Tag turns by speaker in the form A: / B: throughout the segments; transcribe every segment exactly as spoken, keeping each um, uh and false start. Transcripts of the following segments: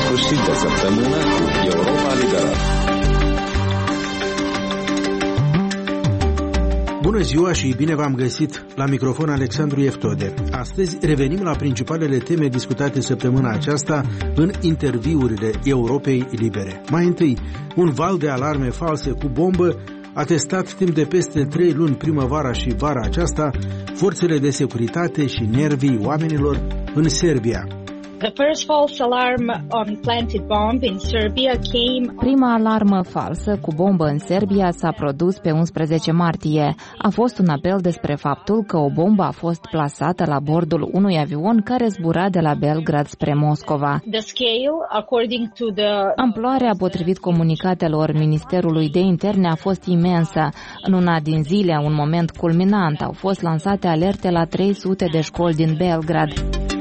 A: sfârșit de săptămână cu Europa Liberă.
B: Bună ziua și bine v-am găsit! La microfon Alexandru Eftode. Astăzi revenim la principalele teme discutate săptămâna aceasta în interviurile Europei Libere. Mai întâi, un val de alarme false cu bombă a testat timp de peste trei luni primăvara și vara aceasta forțele de securitate și nervii oamenilor în Serbia.
C: The first false alarm on planted bomb in Serbia came...
D: Prima alarmă falsă cu bombă în Serbia s-a produs pe unsprezece martie. A fost un apel despre faptul că o bombă a fost plasată la bordul unui avion care zbura de la Belgrad spre Moscova.
C: The scale, according to the...
D: Amploarea, potrivit comunicatelor Ministerului de Interne, a fost imensă. În una din zile, un moment culminant, au fost lansate alerte la trei sute de școli din Belgrad.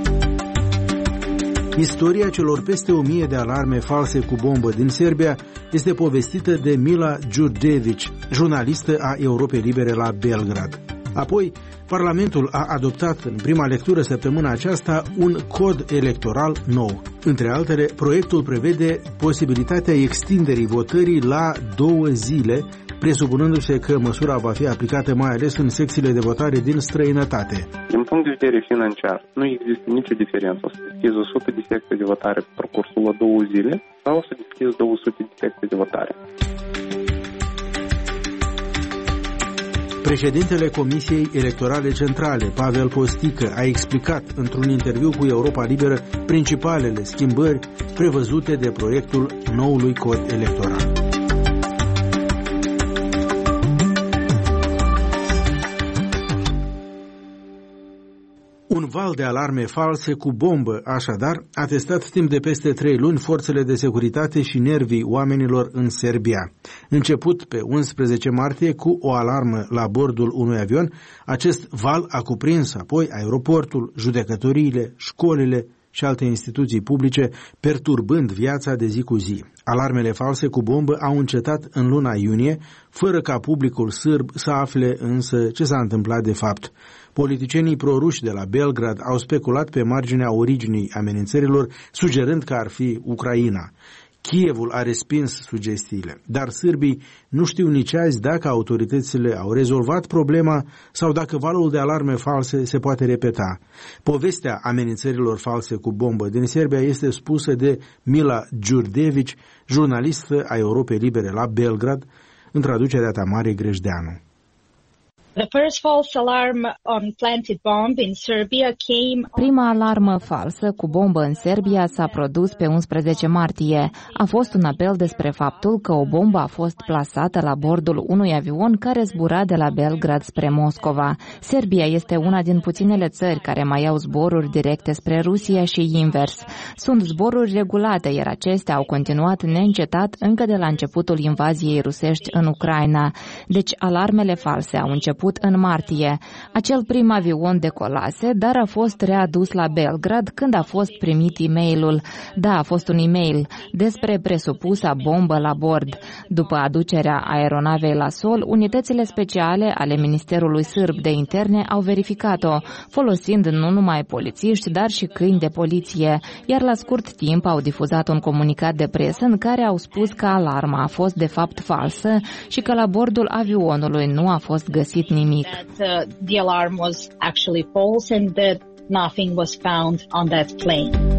B: Istoria celor peste o mie de alarme false cu bombă din Serbia este povestită de Mila Đurđević, jurnalistă a Europei Libere la Belgrad. Apoi, Parlamentul a adoptat în prima lectură săptămâna aceasta un cod electoral nou. Între altele, proiectul prevede posibilitatea extinderii votării la două zile, presupunându-se că măsura va fi aplicată mai ales în secțiile de votare din străinătate.
E: Din punct de vedere financiar, nu există nicio diferență. O să deschizi o sută de secții de votare pe parcursul la două zile sau o să deschizi două sute de secții de votare.
B: Președintele Comisiei Electorale Centrale, Pavel Postică, a explicat într-un interviu cu Europa Liberă principalele schimbări prevăzute de proiectul noului cod electoral. Un val de alarme false cu bombă, așadar, a testat timp de peste trei luni forțele de securitate și nervii oamenilor în Serbia. Început pe unsprezece martie cu o alarmă la bordul unui avion, acest val a cuprins apoi aeroportul, judecătoriile, școlile și alte instituții publice, perturbând viața de zi cu zi. Alarmele false cu bombă au încetat în luna iunie, fără ca publicul sârb să afle însă ce s-a întâmplat de fapt. Politicienii proruși de la Belgrad au speculat pe marginea originii amenințărilor, sugerând că ar fi Ucraina. Kievul a respins sugestiile, dar sârbii nu știu nici azi dacă autoritățile au rezolvat problema sau dacă valul de alarme false se poate repeta. Povestea amenințărilor false cu bombă din Serbia este spusă de Mila Đurđević, jurnalistă a Europei Libere la Belgrad, în traducerea Tamarei Grejdeanu.
C: The first false alarm on planted bomb in Serbia came...
D: Prima alarmă falsă cu bombă în Serbia s-a produs pe unsprezece martie. A fost un apel despre faptul că o bombă a fost plasată la bordul unui avion care zbura de la Belgrad spre Moscova. Serbia este una din puținele țări care mai au zboruri directe spre Rusia și invers. Sunt zboruri regulate, iar acestea au continuat neîncetat încă de la începutul invaziei rusești în Ucraina. Deci alarmele false au început în martie. Acel prim avion decolase, dar a fost readus la Belgrad când a fost primit e-mailul. Da, a fost un e-mail despre presupusa bombă la bord. După aducerea aeronavei la sol, unitățile speciale ale Ministerului Sârb de Interne au verificat-o, folosind nu numai polițiști, dar și câini de poliție, iar la scurt timp au difuzat un comunicat de presă în care au spus că alarma a fost de fapt falsă și că la bordul avionului nu a fost găsit nimic.
C: That, uh, the alarm was actually false and that nothing was found on that plane.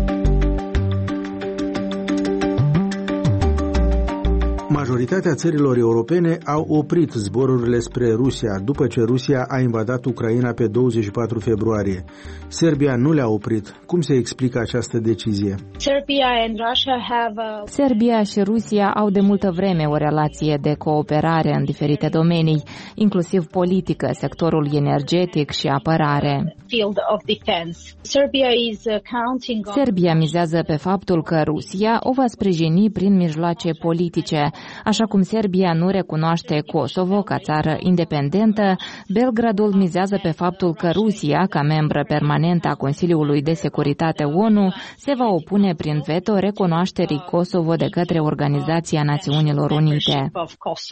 B: Majoritatea țărilor europene au oprit zborurile spre Rusia după ce Rusia a invadat Ucraina pe douăzeci și patru februarie. Serbia nu le-a oprit. Cum se explică această decizie?
C: Serbia and Russia have a...
D: Serbia și Rusia au de multă vreme o relație de cooperare în diferite domenii, inclusiv politică, sectorul energetic și apărare.
C: Field of defense. Serbia is counting on...
D: Serbia mizează pe faptul că Rusia o va sprijini prin mijloace politice. Așa cum Serbia nu recunoaște Kosovo ca țară independentă, Belgradul mizează pe faptul că Rusia, ca membră permanentă a Consiliului de Securitate O N U, se va opune prin veto recunoașterii Kosovo de către Organizația Națiunilor Unite.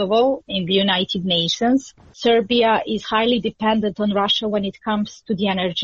C: Serbia is highly dependent on Russia when it comes to the energy.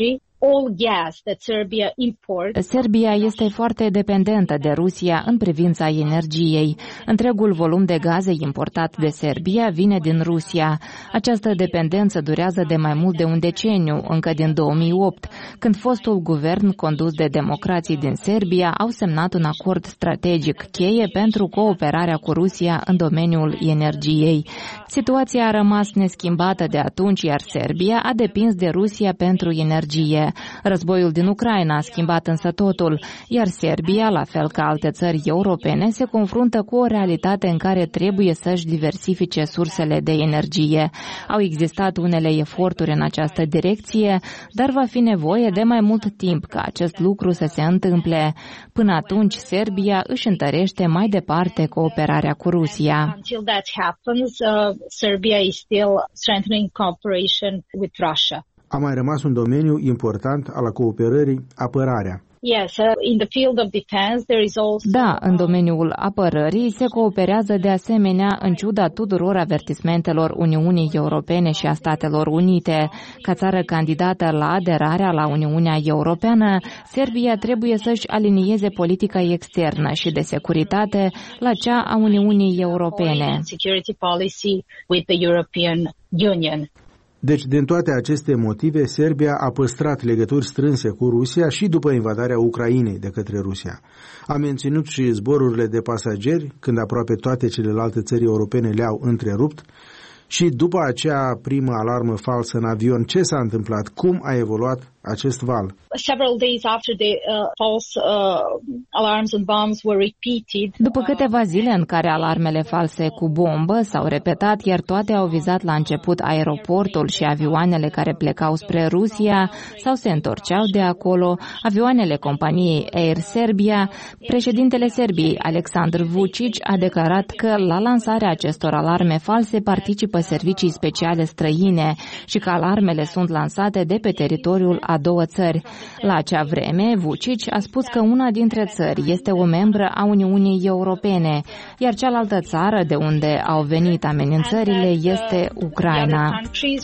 C: all gas that Serbia imports.
D: Serbia este foarte dependentă de Rusia în privința energiei. Întregul volum de gaze importat de Serbia vine din Rusia. Această dependență durează de mai mult de un deceniu, încă din două mii opt, când fostul guvern condus de democrații din Serbia au semnat un acord strategic cheie pentru cooperarea cu Rusia în domeniul energiei. Situația a rămas neschimbată de atunci, iar Serbia a depins de Rusia pentru energie. Războiul din Ucraina a schimbat însă totul, iar Serbia, la fel ca alte țări europene, se confruntă cu o realitate în care trebuie să-și diversifice sursele de energie. Au existat unele eforturi în această direcție, dar va fi nevoie de mai mult timp ca acest lucru să se întâmple. Până atunci, Serbia își întărește mai departe cooperarea cu Rusia.
C: Until that happens, uh, Serbia is still strengthening cooperation with Russia.
B: A mai rămas un domeniu important al cooperării, apărarea.
C: Yes, uh, in the field of defense there is also.
D: Da, în domeniul apărării se cooperează de asemenea în ciuda tuturor avertismentelor Uniunii Europene și a Statelor Unite. Ca țară candidată la aderarea la Uniunea Europeană, Serbia trebuie să-și alinieze politica externă și de securitate la cea a Uniunii Europene.
C: Security policy with the European Union.
B: Deci, din toate aceste motive, Serbia a păstrat legături strânse cu Rusia și după invadarea Ucrainei de către Rusia. A menținut și zborurile de pasageri, când aproape toate celelalte țări europene le-au întrerupt, și după acea primă alarmă falsă în avion, ce s-a întâmplat? Cum a evoluat acest val?
C: Several days after the uh, false uh, alarms and bombs were repeated.
D: După câteva zile în care alarmele false cu bombă s-au repetat, iar toate au vizat la început aeroportul și avioanele care plecau spre Rusia sau se întorceau de acolo, avioanele companiei Air Serbia, președintele Serbiei, Aleksandar Vučić, a declarat că la lansarea acestor alarme false participă servicii speciale străine și că alarmele sunt lansate de pe teritoriul a două țări. La acea vreme, Vučić a spus că una dintre țări este o membră a Uniunii Europene, iar cealaltă țară de unde au venit amenințările este Ucraina.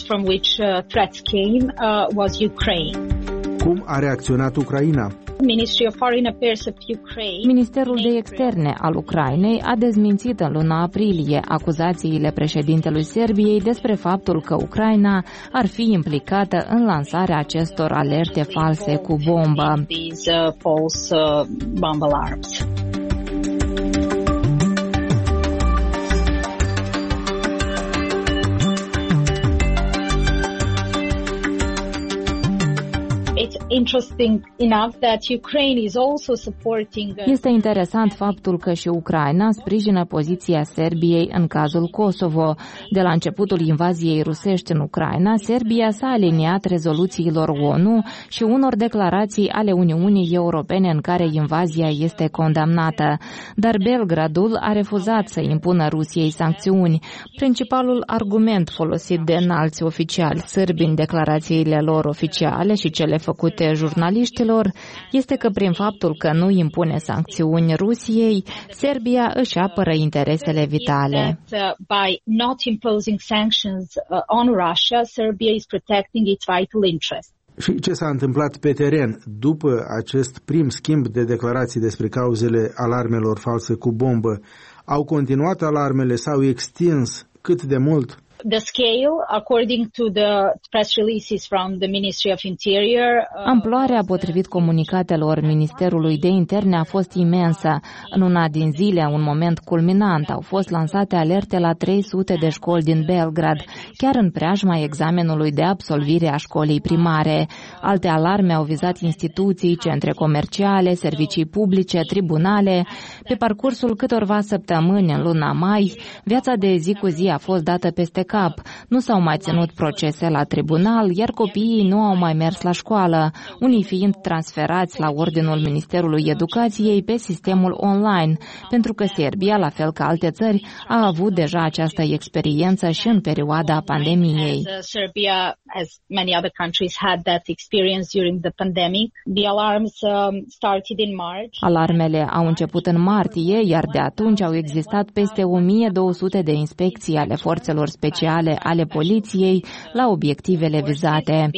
B: Cum a reacționat Ucraina?
D: Ministerul de Externe al Ucrainei a dezmințit în luna aprilie acuzațiile președintelui Serbiei despre faptul că Ucraina ar fi implicată în lansarea acestor alerte false cu bombă. Este interesant faptul că și Ucraina sprijină poziția Serbiei în cazul Kosovo. De la începutul invaziei rusești în Ucraina, Serbia s-a aliniat rezoluțiilor O N U și unor declarații ale Uniunii Europene în care invazia este condamnată. Dar Belgradul a refuzat să impună Rusiei sancțiuni. Principalul argument folosit de înalți oficiali sârbi în declarațiile lor oficiale și cele făcute jurnaliștilor este că prin faptul că nu impune sancțiuni Rusiei, Serbia își apără interesele vitale.
B: Și ce s-a întâmplat pe teren după acest prim schimb de declarații despre cauzele alarmelor false cu bombă? Au continuat alarmele, s-au extins? Cât de mult?
C: The scale, according to the press releases from the Ministry of Interior,
D: Amploarea, potrivit comunicatelor Ministerului de Interne, a fost imensă. În una din zile, un moment culminant, au fost lansate alerte la trei sute de școli din Belgrad, chiar în preajma examenului de absolvire a școlii primare. Alte alarme au vizat instituții, centre comerciale, servicii publice, tribunale. Pe parcursul câtorva săptămâni în luna mai, viața de zi cu zi a fost dată peste cap. Nu s-au mai ținut procese la tribunal, iar copiii nu au mai mers la școală, unii fiind transferați la ordinul Ministerului Educației pe sistemul online, pentru că Serbia, la fel ca alte țări, a avut deja această experiență și în perioada pandemiei.
C: Serbia, as many other countries, had that experience during the pandemic. The alarms started in March.
D: Alarmele au început în martie, iar de atunci au existat peste o mie două sute de inspecții ale forțelor speciale oficiale ale poliției la obiectivele vizate.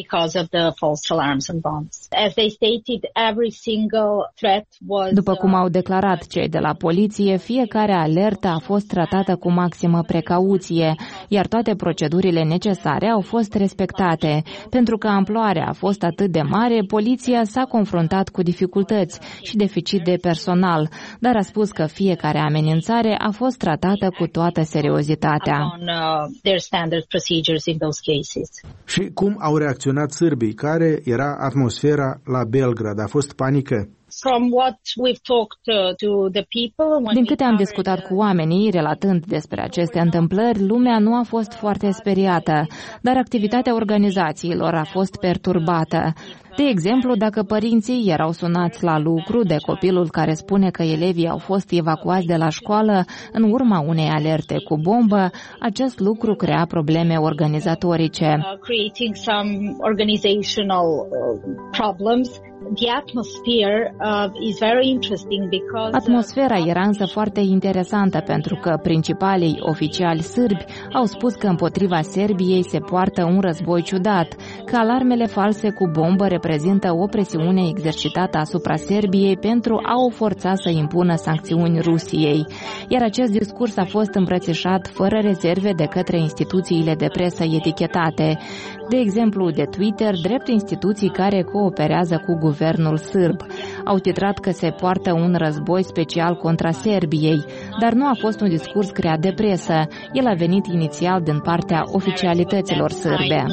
D: După cum au declarat cei de la poliție, fiecare alertă a fost tratată cu maximă precauție, iar toate procedurile necesare au fost respectate. Pentru că amploarea a fost atât de mare, poliția s-a confruntat cu dificultăți și deficit de personal, dar a spus că fiecare amenințare a fost tratată cu toată seriozitatea.
B: Și cum au reacționat sârbii? Care era atmosfera la Belgrad? A fost panică?
D: Din câte am discutat cu oamenii, relatând despre aceste întâmplări, lumea nu a fost foarte speriată, dar activitatea organizațiilor a fost perturbată. De exemplu, dacă părinții erau sunați la lucru de copilul care spune că elevii au fost evacuați de la școală în urma unei alerte cu bombă, acest lucru crea probleme organizatorice. Atmosfera era însă foarte interesantă pentru că principalii oficiali sârbi au spus că împotriva Serbiei se poartă un război ciudat, că alarmele false cu bombă reprezintă o presiune exercitată asupra Serbiei pentru a o forța să impună sancțiuni Rusiei. Iar acest discurs a fost îmbrățișat fără rezerve de către instituțiile de presă etichetate, de exemplu de Twitter, drept instituții care cooperează cu guvernul sârb. Au titrat că se poartă un război special contra Serbiei, dar nu a fost un discurs creat de presă. El a venit inițial din partea oficialităților sârbe.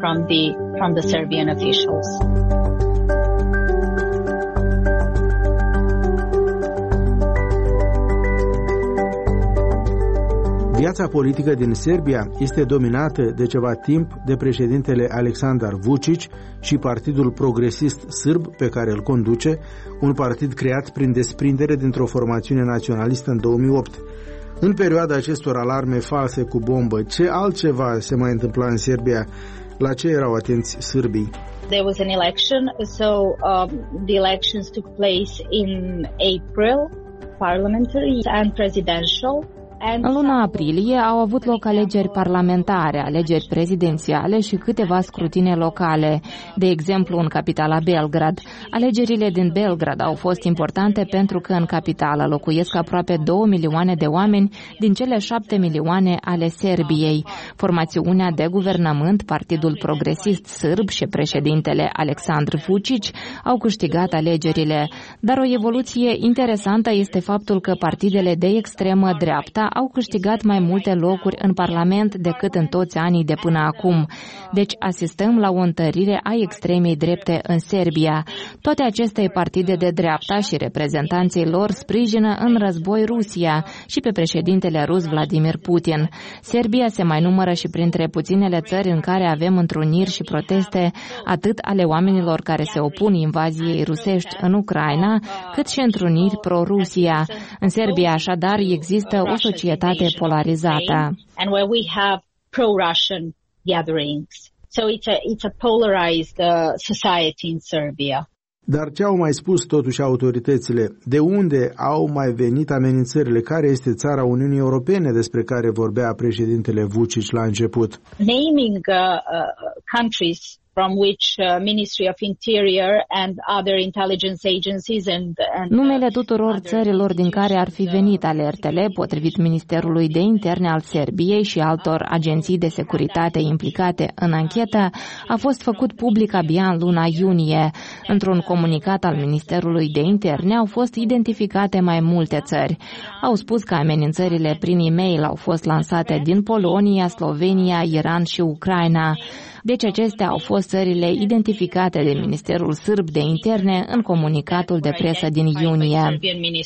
B: Viața politică din Serbia este dominată de ceva timp de președintele Aleksandar Vučić și Partidul Progresist Sârb pe care îl conduce, un partid creat prin desprindere dintr-o formațiune naționalistă în două mii opt. În perioada acestor alarme false cu bombă, ce altceva se mai întâmpla în Serbia? La ce erau atenți sârbii?
C: There was an election, so um, the elections took place in April, parliamentary and presidential.
D: În luna aprilie au avut loc alegeri parlamentare, alegeri prezidențiale și câteva scrutine locale. De exemplu, în capitala Belgrad. Alegerile din Belgrad au fost importante pentru că în capitală locuiesc aproape două milioane de oameni din cele șapte milioane ale Serbiei. Formațiunea de guvernământ, Partidul Progresist Sârb și președintele Aleksandar Vučić au câștigat alegerile. Dar o evoluție interesantă este faptul că partidele de extremă dreapta au câștigat mai multe locuri în Parlament decât în toți anii de până acum. Deci asistăm la o întărire a extremei drepte în Serbia. Toate aceste partide de dreapta și reprezentanții lor sprijină în război Rusia și pe președintele rus Vladimir Putin. Serbia se mai numără și printre puținele țări în care avem întruniri și proteste atât ale oamenilor care se opun invaziei rusești în Ucraina, cât și întruniri pro-Rusia. În Serbia, așadar, există o societate polarizată.
C: And where we have pro-Russian gatherings. So it's a, it's a polarized uh, society in Serbia.
B: Dar ce au mai spus totuși autoritățile? De unde au mai venit amenințările? Care este țara Uniunii Europene despre care vorbea președintele Vučić la început?
C: Naming uh, uh, countries from which uh, Ministry of Interior and other intelligence agencies and, and
D: numele tuturor țărilor din care ar fi venit alertele, potrivit Ministerului de Interne al Serbiei și altor agenții de securitate implicate în anchetă, a fost făcut public abia în luna iunie. Într-un comunicat al Ministerului de Interne au fost identificate mai multe țări. Au spus că amenințările prin e-mail au fost lansate din Polonia, Slovenia, Iran și Ucraina. Deci acestea au fost țările identificate de Ministerul Sârb de Interne în comunicatul de presă din iunie.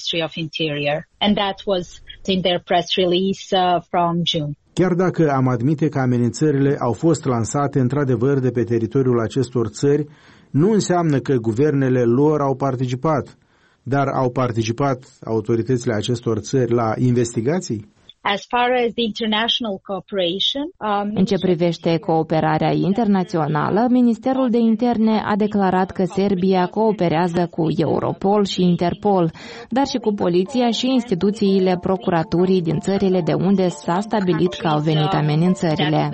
B: Chiar dacă am admite că amenințările au fost lansate într-adevăr de pe teritoriul acestor țări, nu înseamnă că guvernele lor au participat, dar au participat autoritățile acestor țări la investigații?
C: As far as the international cooperation, um,
D: În ce privește cooperarea internațională, Ministerul de Interne a declarat că Serbia cooperează cu Europol și Interpol, dar și cu poliția și instituțiile procuraturii din țările de unde s-a stabilit că au venit amenințările.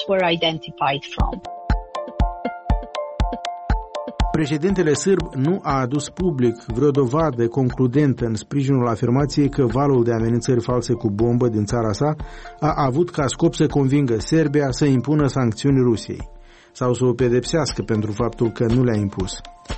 B: Președintele sârb nu a adus public vreo dovadă concludentă în sprijinul afirmației că valul de amenințări false cu bombă din țara sa a avut ca scop să convingă Serbia să impună sancțiuni Rusiei sau să o pedepsească pentru faptul că nu le-a impus.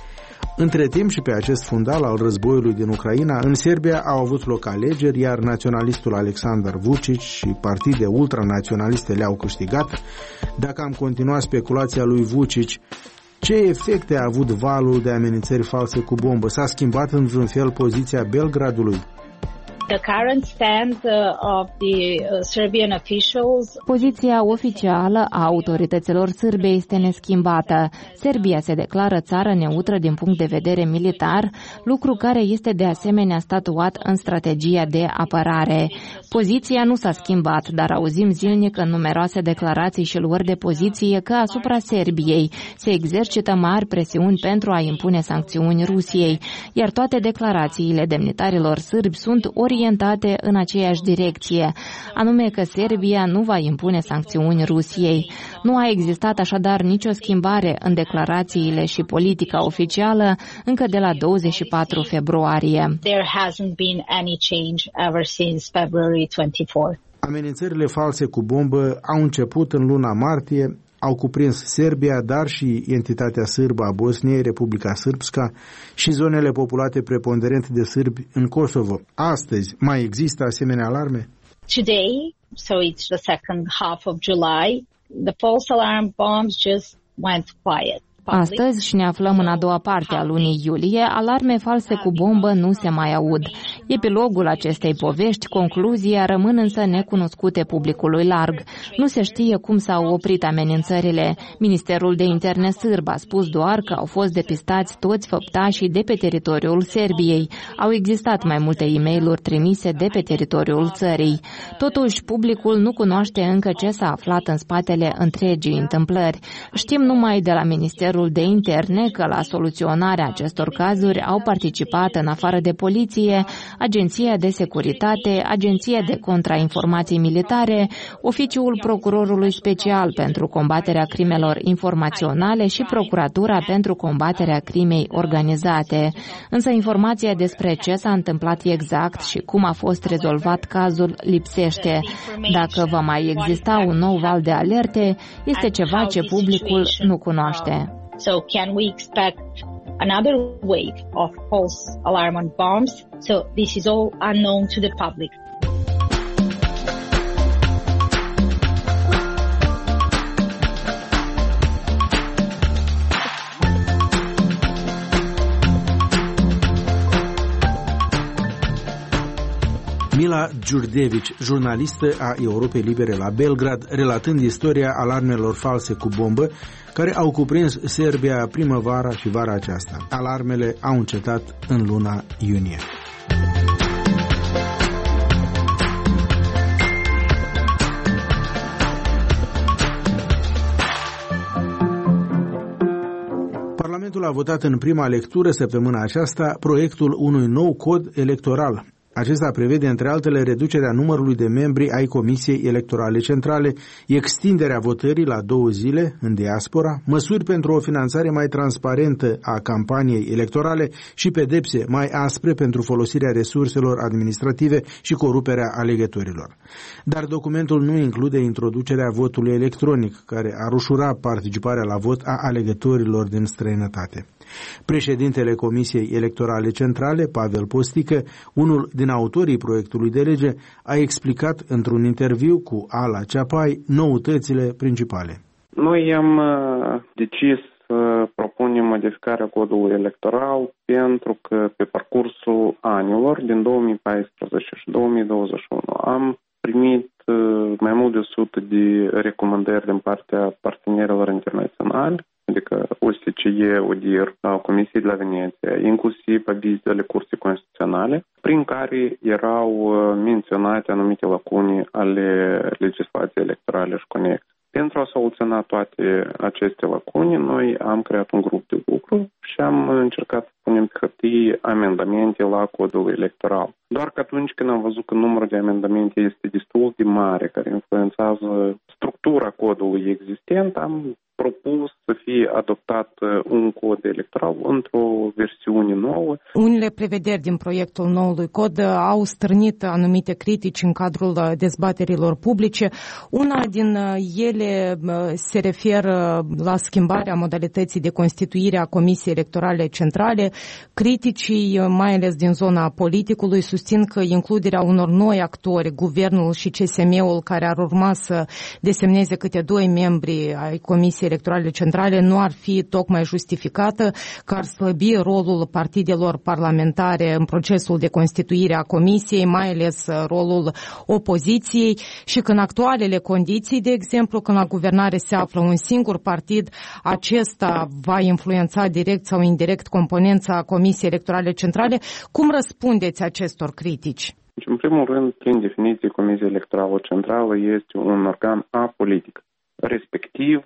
B: Între timp și pe acest fundal al războiului din Ucraina, în Serbia au avut loc alegeri, iar naționalistul Aleksandar Vučić și partide ultranaționaliste le-au câștigat. Dacă am continuat speculația lui Vučić, ce efecte a avut valul de amenințări false cu bombă? S-a schimbat în vreun fel poziția Belgradului?
C: The current stand of the Serbian officials.
D: Poziția oficială a autorităților sârbe este neschimbată. Serbia se declară țară neutră din punct de vedere militar, lucru care este de asemenea statuat în strategia de apărare. Poziția nu s-a schimbat, dar auzim zilnic în numeroase declarații și luări de poziție că asupra Serbiei se exercită mari presiuni pentru a impune sancțiuni Rusiei, iar toate declarațiile demnitarilor sârbi sunt ori orientate în aceeași direcție, anume că Serbia nu va impune sancțiuni Rusiei. Nu a existat așadar nicio schimbare în declarațiile și politica oficială încă de la douăzeci și patru februarie.
C: There hasn't been any change ever since February twenty-fourth.
B: Amenințările false cu bombă au început în luna martie, au cuprins Serbia, dar și entitatea sârbă a Bosniei, Republica Srpska și zonele populate preponderent de sârbi în Kosovo. Astăzi mai există asemenea alarme?
C: Today, so it's the second half of July, the false alarm bombs just went quiet.
D: Astăzi, și ne aflăm în a doua parte a lunii iulie, alarme false cu bombă nu se mai aud. Epilogul acestei povești, concluzia, rămân însă necunoscute publicului larg. Nu se știe cum s-au oprit amenințările. Ministerul de Interne sârb a spus doar că au fost depistați toți făptașii de pe teritoriul Serbiei. Au existat mai multe e-mail-uri trimise de pe teritoriul țării. Totuși, publicul nu cunoaște încă ce s-a aflat în spatele întregii întâmplări. Știm numai de la Ministerul de Interne că la soluționarea acestor cazuri au participat, în afară de poliție, Agenția de Securitate, Agenția de Contrainformații Militare, Oficiul Procurorului Special pentru combaterea crimelor informaționale și Procuratura pentru combaterea crimei organizate. Însă informația despre ce s-a întâmplat exact și cum a fost rezolvat cazul lipsește. Dacă va mai exista un nou val de alerte, este ceva ce publicul nu cunoaște.
C: So can we expect another wave of false alarm on bombs? So this is all unknown to the public.
B: Mila Đurđević, jurnalistă a Europei Libere la Belgrad, relatând istoria alarmelor false cu bombă care au cuprins Serbia primăvara și vara aceasta. Alarmele au încetat în luna iunie. Parlamentul a votat în prima lectură săptămâna aceasta proiectul unui nou cod electoral. Acesta prevede, între altele, reducerea numărului de membri ai Comisiei Electorale Centrale, extinderea votării la două zile în diaspora, măsuri pentru o finanțare mai transparentă a campaniei electorale și pedepse mai aspre pentru folosirea resurselor administrative și coruperea alegătorilor. Dar documentul nu include introducerea votului electronic, care ar ușura participarea la vot a alegătorilor din străinătate. Președintele Comisiei Electorale Centrale, Pavel Postică, unul din autorii proiectului de lege, a explicat într-un interviu cu Ala Ceapai noutățile principale.
E: Noi am decis să propunem modificarea codului electoral pentru că pe parcursul anilor din două mii paisprezece și două mii douăzeci și unu am primit mai mult de o sută de recomandări din partea partenerilor internaționali adică O S C E, O D I R, Comisiei de la Veneția, inclusiv avizele Curții Constituționale, prin care erau menționate anumite lacune ale legislației electorale și conexe. Pentru a soluționa toate aceste lacune, noi am creat un grup de lucru și am încercat să punem pe hârtie amendamente la codul electoral. Doar că atunci când am văzut că numărul de amendamente este destul de mare, care influențează structura codului existent, am propus să fie adoptat un cod electoral într-o versiune nouă.
F: Unele prevederi din proiectul noului cod au stârnit anumite critici în cadrul dezbaterilor publice. Una din ele se referă la schimbarea modalității de constituire a Comisiei Electorale Centrale. Criticii, mai ales din zona politicului, susțin că includerea unor noi actori, guvernul și C S M-ul, care ar urma să desemneze câte doi membri ai Comisiei Electorale Centrale, nu ar fi tocmai justificată, că ar slăbi rolul partidelor parlamentare în procesul de constituire a Comisiei, mai ales rolul opoziției, și că în actualele condiții, de exemplu, când la guvernare se află un singur partid, acesta va influența direct sau indirect componența Comisiei Electorale Centrale. Cum răspundeți acestor critici?
E: În primul rând, prin definiție, Comisia Electorală Centrală este un organ apolitic. Respectiv,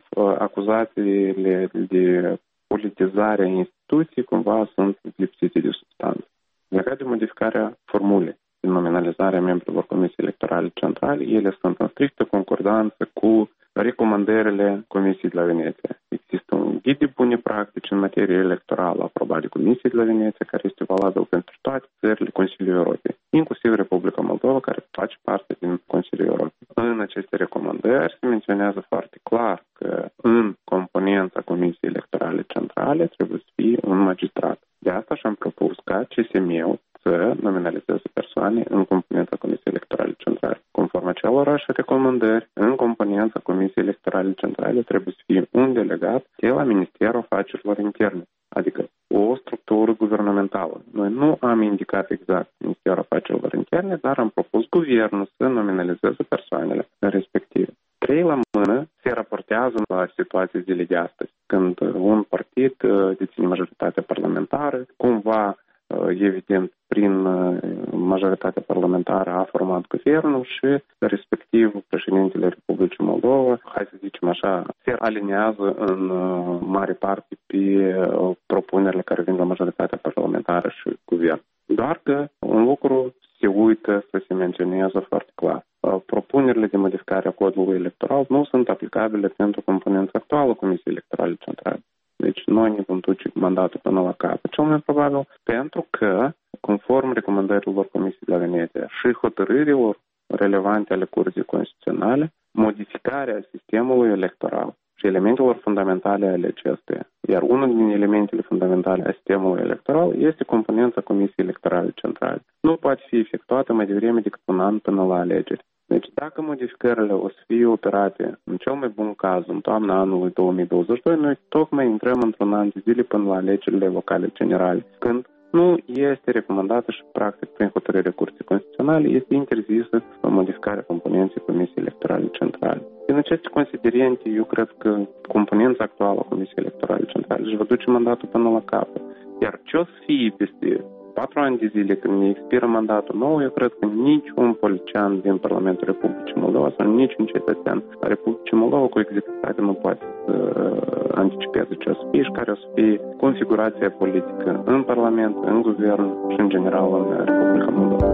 E: acuzațiile de politizare a instituției cumva sunt lipsite de substanță. Legat de modificarea formulei de nominalizare a membrilor Comisiei Electorale Centrale, ele sunt în strictă concordanță cu recomandările Comisiei de la Veneția. Există un ghid de bune practici în materie electorală aprobat de Comisiei de la Veneția, care este valabil pentru toate țările Consiliului Europei, inclusiv Republica Moldova, care face parte din Consiliul Europei. În aceste recomandări se menționează foarte clar că în componența Comisiei Electorale Centrale trebuie să fie un magistrat. De asta și-am propus ca C S M-ul să nominalizeze persoane în componența Comisiei Electorale Centrale. Conform acelorași recomandări, în componența Comisiei Electorale Centrale trebuie să fie un delegat de la Ministerul Afacerilor Interne, adică o structură guvernamentală. Noi nu am indicat exact Ministerul Afacerilor Interne, dar am propus guvernul să nominalizeze persoanele respective. Trei la mână se raportează la situații zilei de astăzi, când un partid deține majoritatea parlamentară, cumva, evident, prin majoritatea parlamentară a format guvernul și, respectiv, președintele Republicii Moldova, hai să zicem așa, se alinează în mare parte pe propunerile care vin la majoritatea parlamentară și guvern. Doar că un lucru se uită să se menționeze foarte clar. Propunerile de modificare a codului electoral nu sunt aplicabile pentru componența actuală Comisiei Electorale Centrale. Deci noi ne vom duce mandatul până la capăt, cel mai probabil, pentru că, conform recomandărilor Comisiei de la Veneția și hotărârilor relevante ale Curții Constituționale, modificarea sistemului electoral și elementelor fundamentale ale acestuia. Iar unul din elementele fundamentale a sistemului electoral este componența Comisiei Electorale Centrale. Nu poate fi efectuată mai devreme decât un an până la alegeri. Deci dacă modificările o să fie operate în cel mai bun caz în toamna anului două mii douăzeci și doi, noi tocmai intrăm într-un an de zile până la alegerile locale generale, când nu este recomandată și practic prin hotărârea Curții Constituționale este interzisă modificarea componenței Comisiei Electorale Centrale. Din aceste considerente, eu cred că componența actuală a Comisiei Electorale Centrale își va duce mandatul până la capăt. Iar ce o să fie peste patru ani de zile când ne expiră mandatul nou, eu cred că niciun politician din Parlamentul Republicii Moldova sau niciun cetățean a Republicii Moldova cu exactitate nu poate să anticipeze ce o să fie și care o să fie configurația politică în Parlament, în Guvern și în general în Republica Moldova.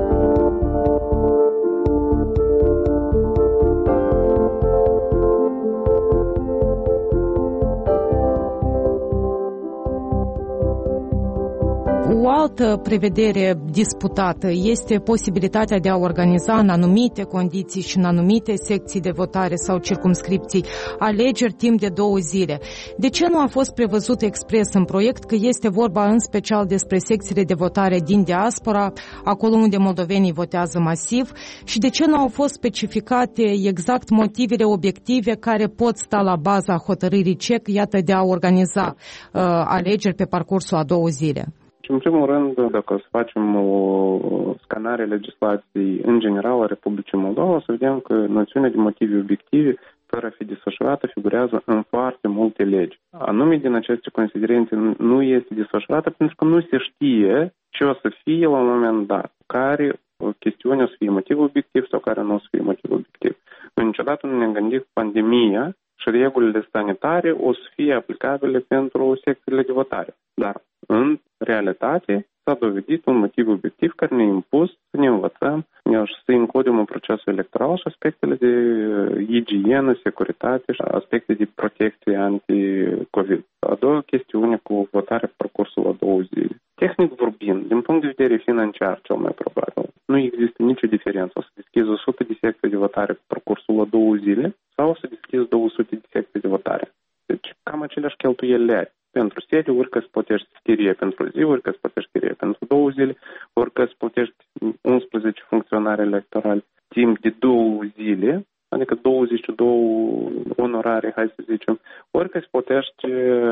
F: O altă prevedere disputată este posibilitatea de a organiza în anumite condiții și în anumite secții de votare sau circumscripții alegeri timp de două zile. De ce nu a fost prevăzut expres în proiect că este vorba în special despre secțiile de votare din diaspora, acolo unde moldovenii votează masiv, și de ce nu au fost specificate exact motivele obiective care pot sta la baza hotărârii C E C, iată, de a organiza uh, alegeri pe parcursul a două zile?
E: În primul rând, dacă o să facem o scanare legislației în general a Republicii Moldova, o să vedem că noțiunea de motive obiective fără a fi desfășurată figurează în foarte multe legi. Anume din aceste considerente nu este desfășurată pentru că nu se știe ce o să fie la un moment dat, care o chestiune o să fie motiv obiectiv sau care nu o să fie motiv obiectiv. Niciodată nu ne-am gândit că pandemia și regulile sanitare o să fie aplicabile pentru secțiile de votare. Dar, în realitate, s-a dovedit un motiv obiectiv care ne-a impus să ne învățăm și să includem în procesul electoral și aspectele de igienă, securitate și aspecte de protecție anti-COVID. A doua chestiune cu votarea pe parcursul a două zile. Tehnic vorbind, din punct de vedere financiar, cel mai probabil, nu există nicio diferență. O să deschizi o sută de secții de votare pe parcursul a două zile sau o să deschizi două sute de secții de votare. Deci, cam aceleași cheltuieli le ai. Pentru sediu, ori că îți plătești chirie pentru zi, ori că îți plătești chirie pentru două zile, ori că îți plătești unsprezece funcționari electorali timp de două zile, adică douăzeci și două onorare, hai să zicem, ori că îți plătești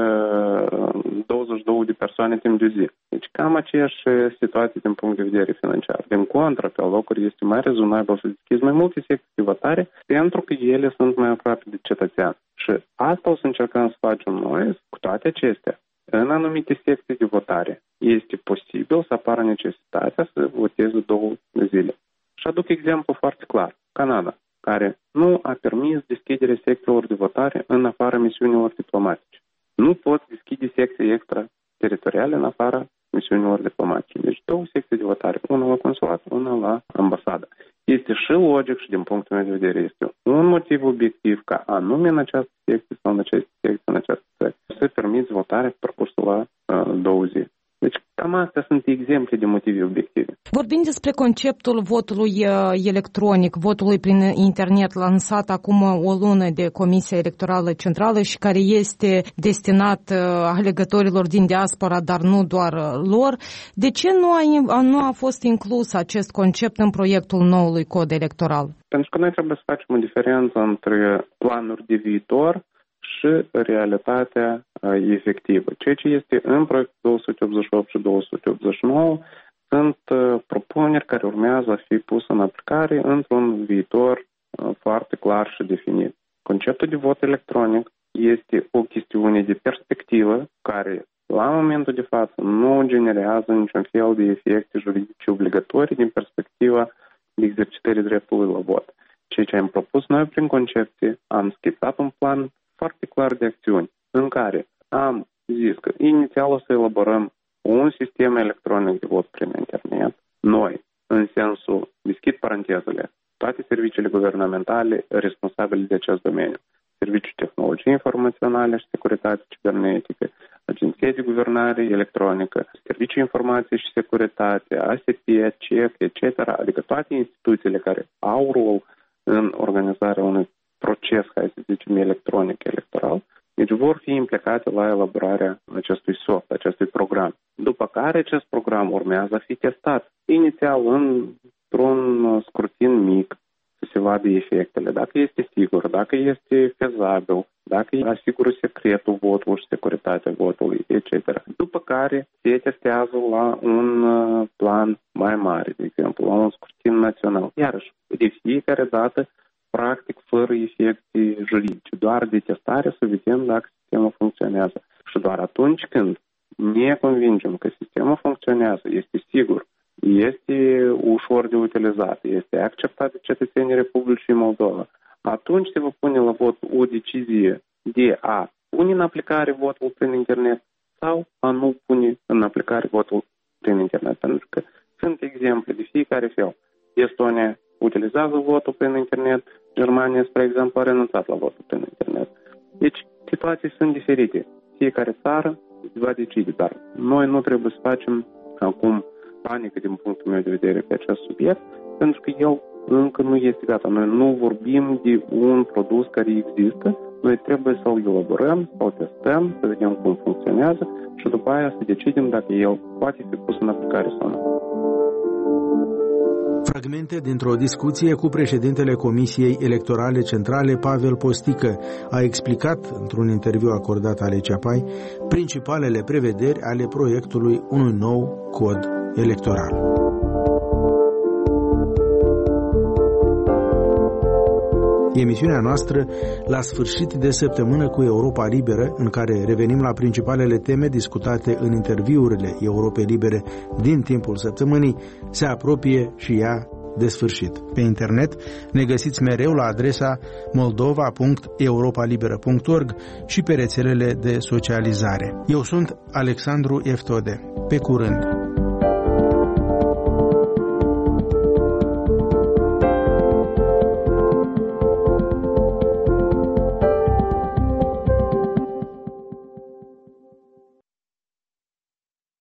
E: douăzeci și două de persoane timp de zi. Deci cam aceeași situație din punct de vedere financiar. Din contră, pe locuri este mai rezonabil să deschizi mai multe secții de votare pentru că ele sunt mai aproape de cetățean. Și asta o să încercăm să facem noi cu toate acestea. În anumite secții de votare este posibil să apară necesitatea să voteze două zile. Și aduc exemplu foarte clar. Canada, care nu a permis deschiderea secțiilor de votare în afara misiunilor diplomatice. Nu poți deschide secții extrateritoriale în afara misiunilor diplomatice. Deci două secții de votare, una la consulat, una la ambasadă. Este și logic și din punctul meu de vedere este un motiv obiectiv ca anume în această secție sau în această secție, în această țară, să permiți votarea pe parcursul la uh, două zile. Deci cam astea sunt exemple de motive obiective.
F: Vorbim despre conceptul votului electronic, votului prin internet lansat acum o lună de Comisia Electorală Centrală și care este destinat alegătorilor din diaspora, dar nu doar lor. De ce nu a, nu a fost inclus acest concept în proiectul noului cod electoral?
E: Pentru că noi trebuie să facem o diferență între planuri de viitor și realitatea efectivă. Ceea ce este în proiectul două sute optzeci și opt și două sute optzeci și nouă sunt propuneri care urmează a fi puse în aplicare într-un viitor foarte clar și definit. Conceptul de vot electronic este o chestiune de perspectivă care, la momentul de față, nu generează niciun fel de efecte juridice obligatorii din perspectiva de exercitării dreptului la vot. Ceea ce am propus noi prin concepție, am schimbat un plan foarte clar de acțiuni, în care am zis că inițial o să elaborăm un sistem electronic de vot prin internet, noi, în sensul, deschid parantezele, toate serviciile guvernamentale responsabile de acest domeniu, Serviciul Tehnologiei Informaționale și Securitate Cibernetică, Agenția de Guvernare Electronică, Serviciul Informației și Securitate, A S P, C E C, et cetera, adică toate instituțiile care au rol în organizarea unui proces, hai să zicem, electronic electoral, deci vor fi implicate la elaborarea acestui soft, acestui program. După care acest program urmează a fi testat. Inițial, într-un scrutin mic, să se vadă efectele, dacă este sigur, dacă este fezabil, dacă asigură secretul votului și securitatea votului, et cetera. După care se testează la un plan mai mare, de exemplu, la un scrutin național. Iarăși, de fiecare dată, practic fără efecte juridice, doar de testare să vedem dacă sistemul funcționează. Și doar atunci când ne convingem că sistemul funcționează, este sigur, este ușor de utilizat, este acceptat de cetățenii Republicii Moldova, atunci se va pune la vot o decizie de a pune în aplicare votul prin internet sau a nu pune în aplicare votul prin internet. Pentru că sunt exemple de fiecare fel. Estonia utilizează votul prin internet, Germania, spre exemplu, a renunțat la votul prin internet. Deci, situații sunt diferite. Fiecare țară va decide, dar noi nu trebuie să facem acum panică din punctul meu de vedere pe acest subiect, pentru că el încă nu este gata. Noi nu vorbim de un produs care există, noi trebuie să-l elaborăm, să-l testăm, să vedem cum funcționează și după aia să decidem dacă el poate fi pus în aplicare sau nu.
B: Fragmente dintr-o discuție cu președintele Comisiei Electorale Centrale, Pavel Postică, a explicat, într-un interviu acordat ale Ceapai, principalele prevederi ale proiectului unui nou cod electoral. Emisiunea noastră la sfârșit de săptămână cu Europa Liberă, în care revenim la principalele teme discutate în interviurile Europei Libere din timpul săptămânii, se apropie și ea de sfârșit. Pe internet ne găsiți mereu la adresa moldova punct europalibera punct org și pe rețelele de socializare. Eu sunt Alexandru Eftode. Pe curând!